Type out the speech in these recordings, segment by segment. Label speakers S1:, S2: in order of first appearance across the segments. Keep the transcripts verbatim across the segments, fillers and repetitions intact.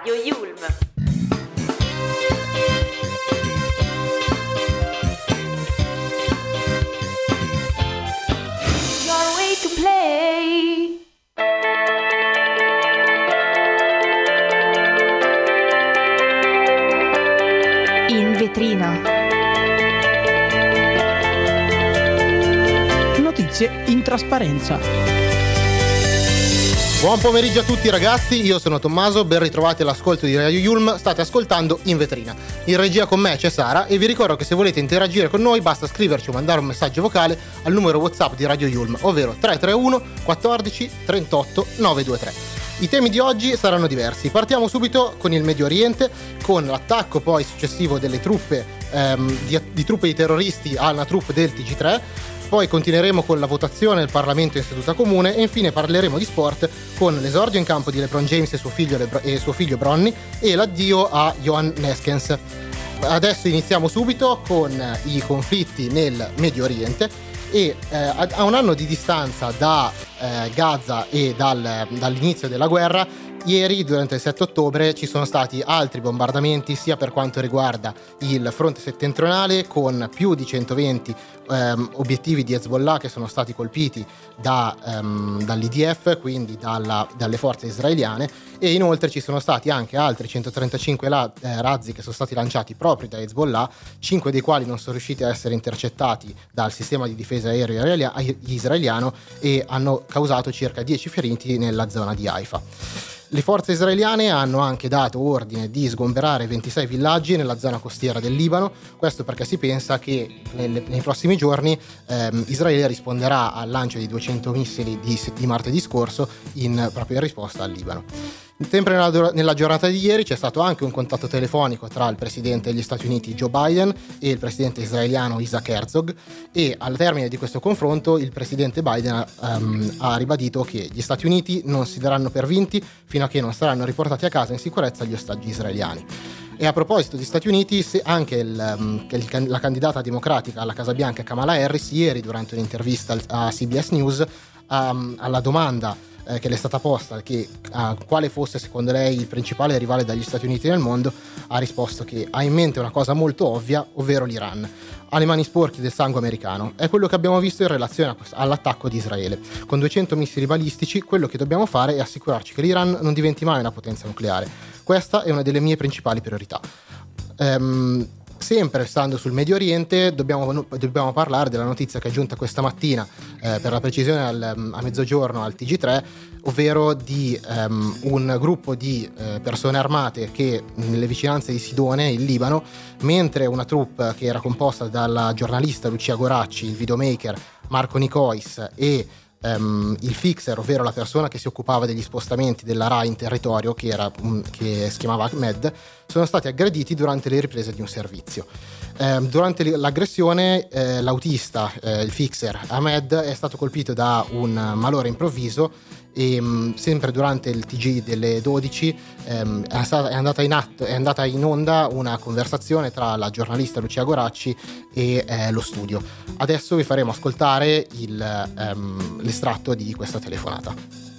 S1: Radio Yulm. Your way to play.
S2: In vetrina.
S3: Notizie in trasparenza.
S4: Buon pomeriggio a tutti ragazzi, io sono Tommaso, ben ritrovati all'ascolto di Radio Yulm, state ascoltando In Vetrina. In regia con me c'è Sara e vi ricordo che se volete interagire con noi basta scriverci o mandare un messaggio vocale al numero WhatsApp di Radio Yulm, ovvero tre tre uno quattordici trentotto novecentoventitré. I temi di oggi saranno diversi, partiamo subito con il Medio Oriente, con l'attacco poi successivo delle truppe, ehm, di, di truppe di terroristi alla troupe del T G tre. Poi continueremo con la votazione del Parlamento in seduta comune e infine parleremo di sport con l'esordio in campo di LeBron James e suo figlio, Lebr- e suo figlio Bronny e l'addio a Johan Neskens. Adesso iniziamo subito con i conflitti nel Medio Oriente e eh, a un anno di distanza da eh, Gaza e dal, dall'inizio della guerra, ieri, durante il sette ottobre, ci sono stati altri bombardamenti sia per quanto riguarda il fronte settentrionale, con più di centoventi ehm, obiettivi di Hezbollah che sono stati colpiti da, ehm, dall'I D F, quindi dalla, dalle forze israeliane, e inoltre ci sono stati anche altri centotrentacinque la, eh, razzi che sono stati lanciati proprio da Hezbollah, cinque dei quali non sono riusciti a essere intercettati dal sistema di difesa aereo israeliano e hanno causato circa dieci feriti nella zona di Haifa. Le forze israeliane hanno anche dato ordine di sgomberare ventisei villaggi nella zona costiera del Libano, questo perché si pensa che nelle, nei prossimi giorni ehm, Israele risponderà al lancio di duecento missili di, di martedì scorso in, proprio in risposta al Libano. Sempre nella, nella giornata di ieri c'è stato anche un contatto telefonico tra il presidente degli Stati Uniti Joe Biden e il presidente israeliano Isaac Herzog, e al termine di questo confronto il presidente Biden um, ha ribadito che gli Stati Uniti non si daranno per vinti fino a che non saranno riportati a casa in sicurezza gli ostaggi israeliani. E a proposito di Stati Uniti, se anche il, um, il, la candidata democratica alla Casa Bianca Kamala Harris ieri, durante un'intervista a C B S News, um, alla domanda Eh, che le è stata posta, che uh, quale fosse secondo lei il principale rivale dagli Stati Uniti nel mondo, ha risposto che ha in mente una cosa molto ovvia, ovvero l'Iran. Ha le mani sporche del sangue americano. È quello che abbiamo visto in relazione a, all'attacco di Israele. Con duecento missili balistici, quello che dobbiamo fare è assicurarci che l'Iran non diventi mai una potenza nucleare. Questa è una delle mie principali priorità. Um, Sempre stando sul Medio Oriente, dobbiamo, dobbiamo parlare della notizia che è giunta questa mattina, eh, per la precisione al, a mezzogiorno al T G tre, ovvero di um, un gruppo di eh, persone armate che nelle vicinanze di Sidone, in Libano, mentre una troupe che era composta dalla giornalista Lucia Goracci, il videomaker Marco Nicois e Um, il fixer, ovvero la persona che si occupava degli spostamenti della RAI in territorio, che, era, um, che si chiamava Ahmed, sono stati aggrediti durante le riprese di un servizio. Um, durante l'aggressione eh, l'autista, eh, il fixer Ahmed, è stato colpito da un malore improvviso e um, sempre durante il T G delle dodici um, è, stata, è, andata in atto, è andata in onda una conversazione tra la giornalista Lucia Goracci e eh, lo studio. Adesso vi faremo ascoltare il, um, l'estratto di questa telefonata.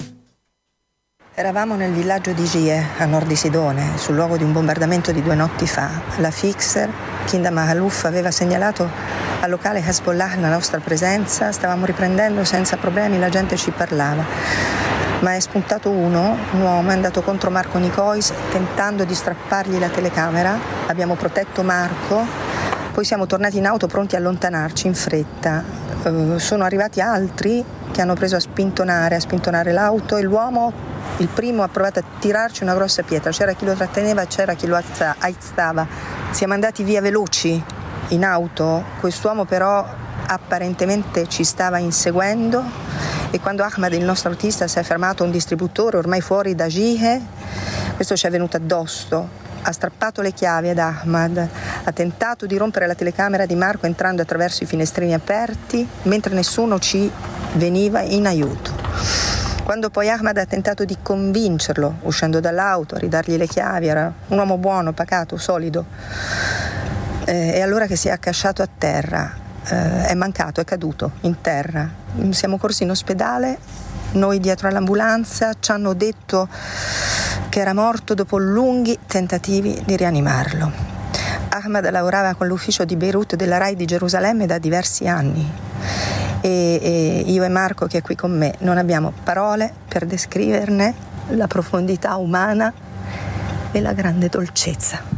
S5: Eravamo nel villaggio di Jie, a nord di Sidone, sul luogo di un bombardamento di due notti fa. La fixer, Kinda Mahalouf, aveva segnalato al locale Hezbollah la nostra presenza. Stavamo riprendendo senza problemi, la gente ci parlava. Ma è spuntato uno, un uomo, è andato contro Marco Nicois tentando di strappargli la telecamera. Abbiamo protetto Marco, poi siamo tornati in auto pronti a allontanarci in fretta. Uh, sono arrivati altri che hanno preso a spintonare, a spintonare l'auto, e l'uomo, il primo, ha provato a tirarci una grossa pietra. C'era chi lo tratteneva, c'era chi lo aizzava. Siamo andati via veloci in auto. Quest'uomo però apparentemente ci stava inseguendo, e quando Ahmad, il nostro autista, si è fermato a un distributore ormai fuori da Jihe, questo ci è venuto addosso, ha strappato le chiavi ad Ahmad, ha tentato di rompere la telecamera di Marco entrando attraverso i finestrini aperti, mentre nessuno ci veniva in aiuto. Quando poi Ahmad ha tentato di convincerlo, uscendo dall'auto, a ridargli le chiavi, era un uomo buono, pacato, solido, eh, è allora che si è accasciato a terra. Eh, è mancato, è caduto in terra. Siamo corsi in ospedale, noi dietro all'ambulanza, ci hanno detto che era morto dopo lunghi tentativi di rianimarlo. Ahmad lavorava con l'ufficio di Beirut della RAI di Gerusalemme da diversi anni e, e io e Marco, che è qui con me, non abbiamo parole per descriverne la profondità umana e la grande dolcezza.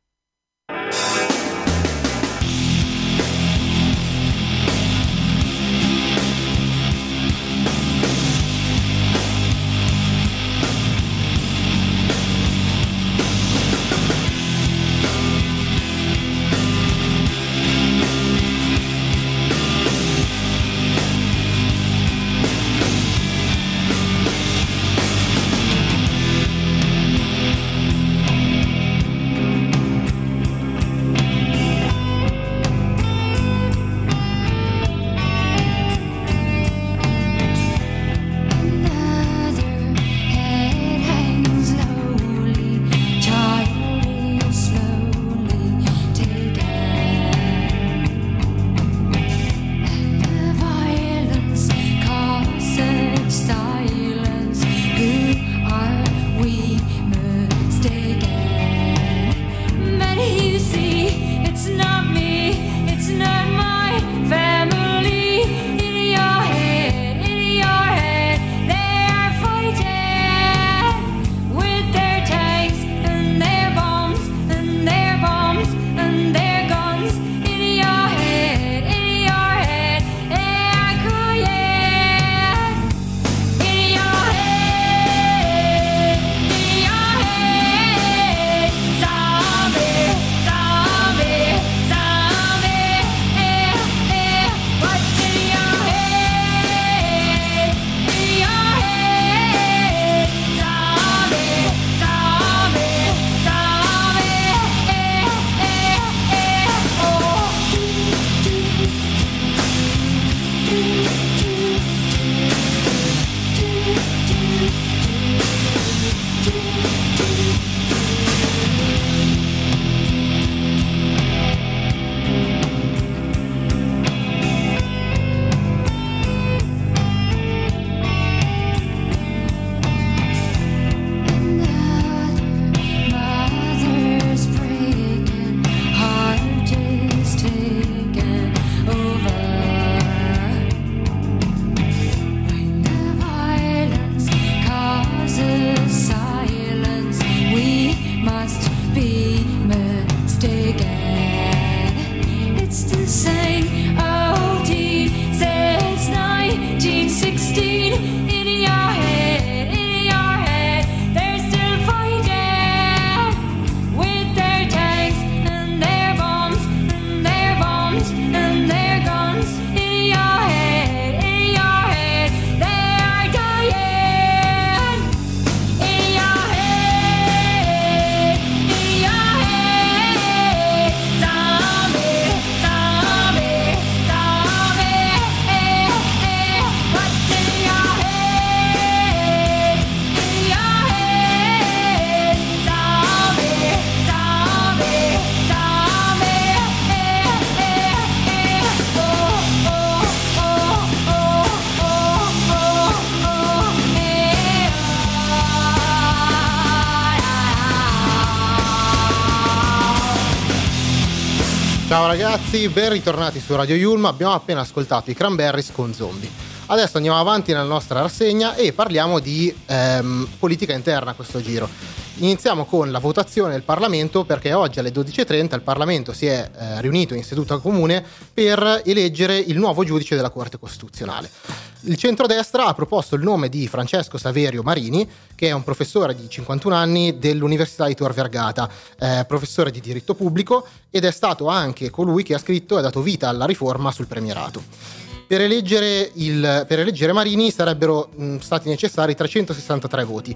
S4: Ciao ragazzi, ben ritornati su Radio Yulm. Abbiamo appena ascoltato i Cranberries con Zombie. Adesso andiamo avanti nella nostra rassegna e parliamo di ehm, politica interna a questo giro. Iniziamo con la votazione del Parlamento, perché oggi alle dodici e trenta il Parlamento si è eh, riunito in seduta comune per eleggere il nuovo giudice della Corte Costituzionale. Il centrodestra ha proposto il nome di Francesco Saverio Marini, che è un professore di cinquantuno anni dell'Università di Tor Vergata, eh, professore di diritto pubblico, ed è stato anche colui che ha scritto e ha dato vita alla riforma sul premierato. Per eleggere, il, per eleggere Marini sarebbero mh, stati necessari trecentosessantatré voti.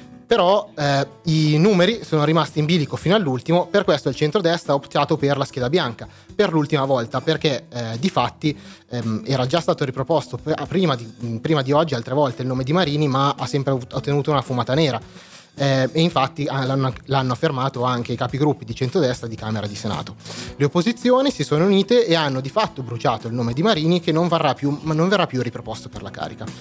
S4: Però eh, i numeri sono rimasti in bilico fino all'ultimo, per questo il centrodestra ha optato per la scheda bianca per l'ultima volta, perché eh, di fatti ehm, era già stato riproposto prima di, prima di oggi altre volte il nome di Marini, ma ha sempre ottenuto una fumata nera. Eh, e infatti l'hanno, l'hanno affermato anche i capigruppi di centrodestra di Camera e di Senato. Le opposizioni si sono unite e hanno di fatto bruciato il nome di Marini, che non verrà più, non verrà più riproposto per la carica.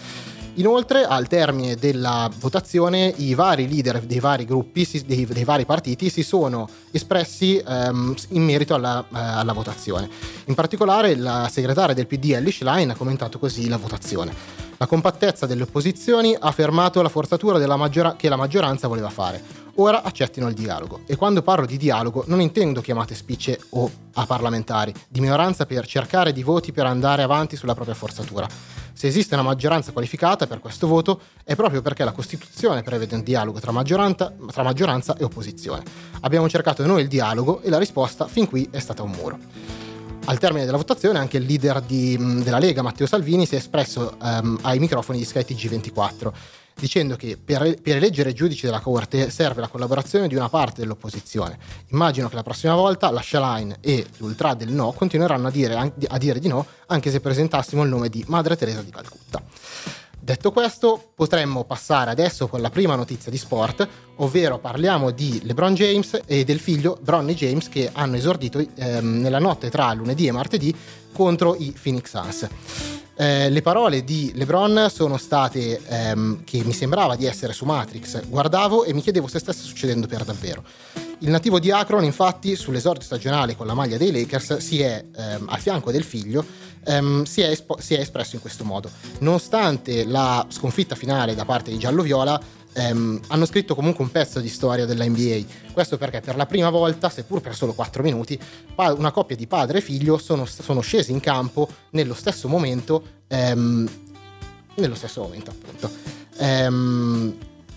S4: Inoltre, al termine della votazione, i vari leader dei vari gruppi, si, dei, dei vari partiti, si sono espressi um, in merito alla, uh, alla votazione. In particolare, la segretaria del P D, Elly Schlein, ha commentato così la votazione. La compattezza delle opposizioni ha fermato la forzatura della maggiora- che la maggioranza voleva fare. Ora accettino il dialogo. E quando parlo di dialogo non intendo chiamate spicce o a parlamentari di minoranza per cercare di voti per andare avanti sulla propria forzatura. Se esiste una maggioranza qualificata per questo voto è proprio perché la Costituzione prevede un dialogo tra maggioranza, tra maggioranza e opposizione. Abbiamo cercato noi il dialogo e la risposta fin qui è stata un muro. Al termine della votazione anche il leader di, della Lega, Matteo Salvini, si è espresso um, ai microfoni di Sky T G ventiquattro, dicendo che per, per eleggere giudici della Corte serve la collaborazione di una parte dell'opposizione. Immagino che la prossima volta la Schlein e l'ultra del no continueranno a dire, a dire di no anche se presentassimo il nome di Madre Teresa di Calcutta. Detto questo, potremmo passare adesso con la prima notizia di sport, ovvero parliamo di LeBron James e del figlio Bronny James, che hanno esordito ehm, nella notte tra lunedì e martedì contro i Phoenix Suns. Eh, le parole di LeBron sono state ehm, che mi sembrava di essere su Matrix, guardavo e mi chiedevo se stesse succedendo per davvero. Il nativo di Akron, infatti, sull'esordio stagionale con la maglia dei Lakers si è ehm, al fianco del figlio ehm, si, è espo- si è espresso in questo modo. Nonostante la sconfitta finale da parte di giallo-viola, ehm, hanno scritto comunque un pezzo di storia della N B A. Questo perché per la prima volta, seppur per solo quattro minuti, una coppia di padre e figlio sono, sono scesi in campo nello stesso momento, ehm, nello stesso momento appunto. Ehm,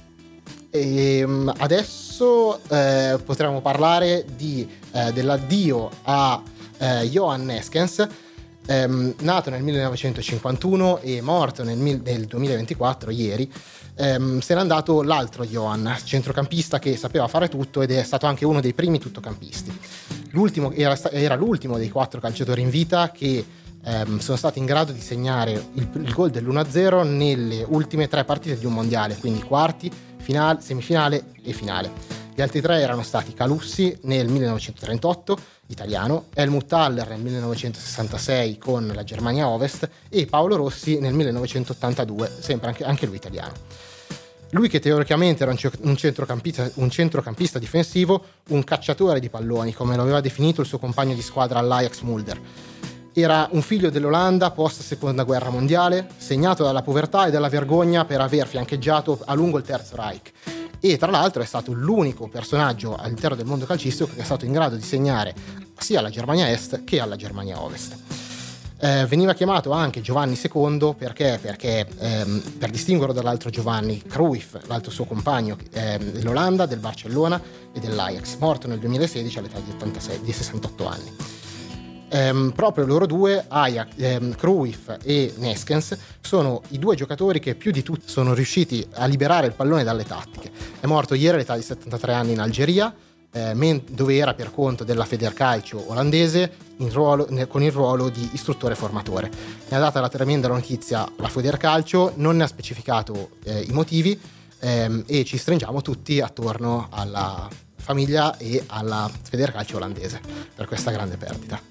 S4: E adesso eh, potremo parlare di, eh, dell'addio a eh, Johan Neeskens, ehm, nato nel millenovecentocinquantuno e morto nel, nel duemilaventiquattro, ieri. Ehm, se n'è andato l'altro Johan, centrocampista che sapeva fare tutto ed è stato anche uno dei primi tuttocampisti. L'ultimo, era, era l'ultimo dei quattro calciatori in vita che ehm, sono stati in grado di segnare il, il gol dell'uno a zero nelle ultime tre partite di un mondiale, quindi quarti, finale, semifinale e finale. Gli altri tre erano stati Calussi nel millenovecentotrentotto, italiano, Helmut Haller nel millenovecentosessantasei con la Germania Ovest e Paolo Rossi nel millenovecentottantadue, sempre anche, anche lui italiano. Lui che teoricamente era un centrocampista, un centrocampista difensivo, un cacciatore di palloni, come lo aveva definito il suo compagno di squadra all'Ajax Mulder. Era un figlio dell'Olanda post seconda guerra mondiale, segnato dalla povertà e dalla vergogna per aver fiancheggiato a lungo il Terzo Reich. E tra l'altro è stato l'unico personaggio all'interno del mondo calcistico che è stato in grado di segnare sia alla Germania Est che alla Germania Ovest. Eh, veniva chiamato anche Giovanni secondo perché, perché ehm, per distinguerlo dall'altro Giovanni, Cruyff, l'altro suo compagno ehm, dell'Olanda, del Barcellona e dell'Ajax, morto nel duemilasedici all'età di, ottantasei, di sessantotto anni. Um, proprio loro due, Ajax, um, Cruyff e Neeskens, sono i due giocatori che più di tutti sono riusciti a liberare il pallone dalle tattiche. È morto ieri all'età di settantatré anni in Algeria, eh, men- dove era per conto della Federcalcio olandese in ruolo, ne- con il ruolo di istruttore formatore. Ne ha data la tremenda notizia la Federcalcio, non ne ha specificato eh, i motivi ehm, e ci stringiamo tutti attorno alla famiglia e alla Federcalcio olandese per questa grande perdita.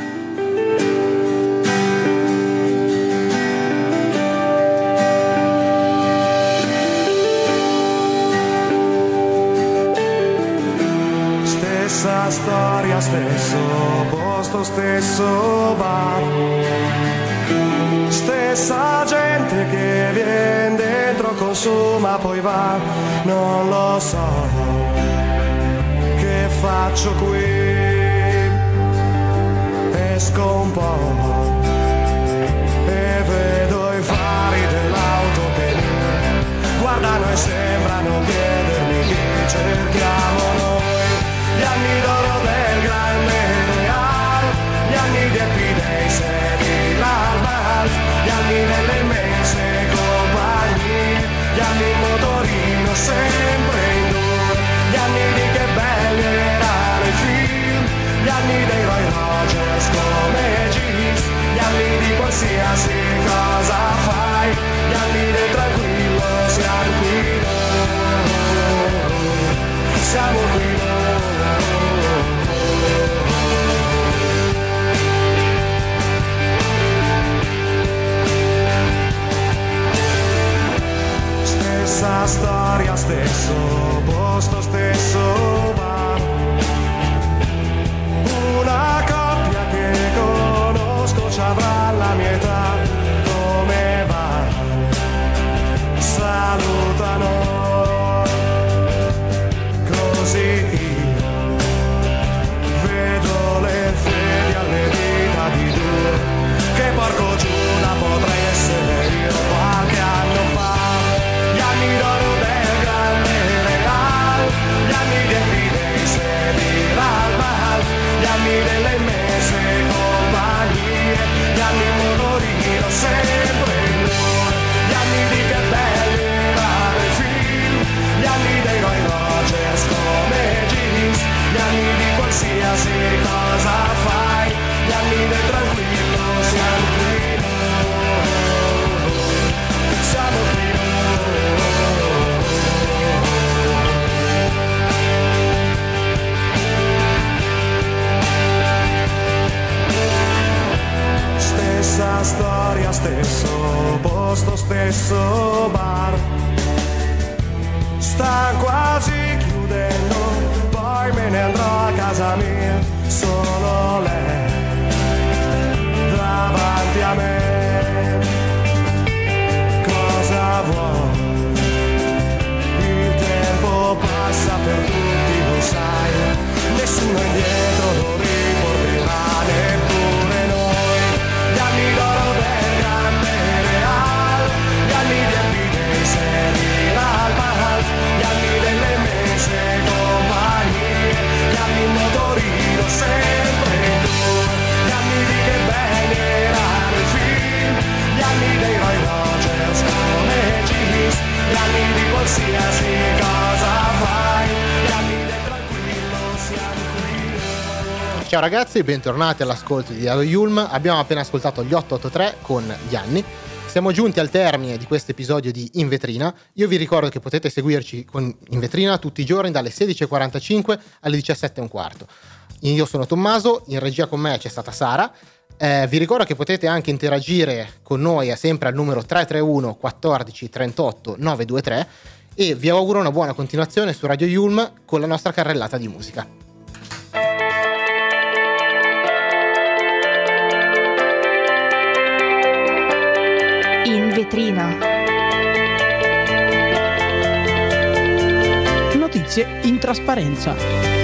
S6: Stessa storia, stesso posto, stesso bar, stessa gente che viene dentro, consuma, poi va. Non lo so che faccio qui, esco un po' e vedo i fari dell'auto che mi guardano e sembrano chiedermi chi cerchiamo noi. Gli anni d'oro del grande Real, gli anni di Happy Days e di Lalbal, gli anni delle immense compagnie, gli anni in motorino sempre in due, gli anni di che belli erano i film, gli anni dei Roy Rogers come Jeans, gli anni di qualsiasi cosa fai, gli anni del tranquillo, siamo qui noi, siamo qui noi. stesso posto, stesso bar. Una coppia che conosco ci avrà la mia età. Come va? Salutano. Così io vedo le fedi alle dita di due, che porco Giuda potrei essere io qualche anno fa. Gli anni d'oro del grande Real, gli anni dei Pidei di Ralbal, gli anni delle messe compagnie, gli anni in motorino sempre in due, gli anni di che belli erano i film, gli anni dei Roy Rogers come jeans, gli anni di qualsiasi cosa fai, gli anni del tranquillo, siamo qui noi, siamo qui noi. Stessa storia, stesso posto, stesso bar. Sta quasi chiudendo, poi me ne andrò a casa mia, solo lei davanti a me. Cosa vuoi? Il tempo passa per tutti, lo sai, nessuno indietro lo riporterà, neppure noi. Gli anni d'oro del grande Real, gli anni di Epidei di Ralbal, gli anni delle messe compagnie, gli anni in motorino sempre in due, gli anni di che belli erano i film, gli anni dei Roy Rogers come jeans, gli anni di qualsiasi cosa fai, gli anni del tranquillo, siamo qui noi.
S4: Ciao ragazzi, bentornati all'ascolto di Radio Yulm. Abbiamo appena ascoltato gli otto otto tre con Gli anni. Siamo giunti al termine di questo episodio di In Vetrina. Io vi ricordo che potete seguirci con In Vetrina tutti i giorni dalle sedici e quarantacinque alle diciassette e un quarto. Io sono Tommaso, in regia con me c'è stata Sara. Eh, vi ricordo che potete anche interagire con noi sempre al numero tre tre uno quattordici trentotto novecentoventitré e vi auguro una buona continuazione su Radio Yulm con la nostra carrellata di musica.
S2: In vetrina.
S3: Notizie in trasparenza.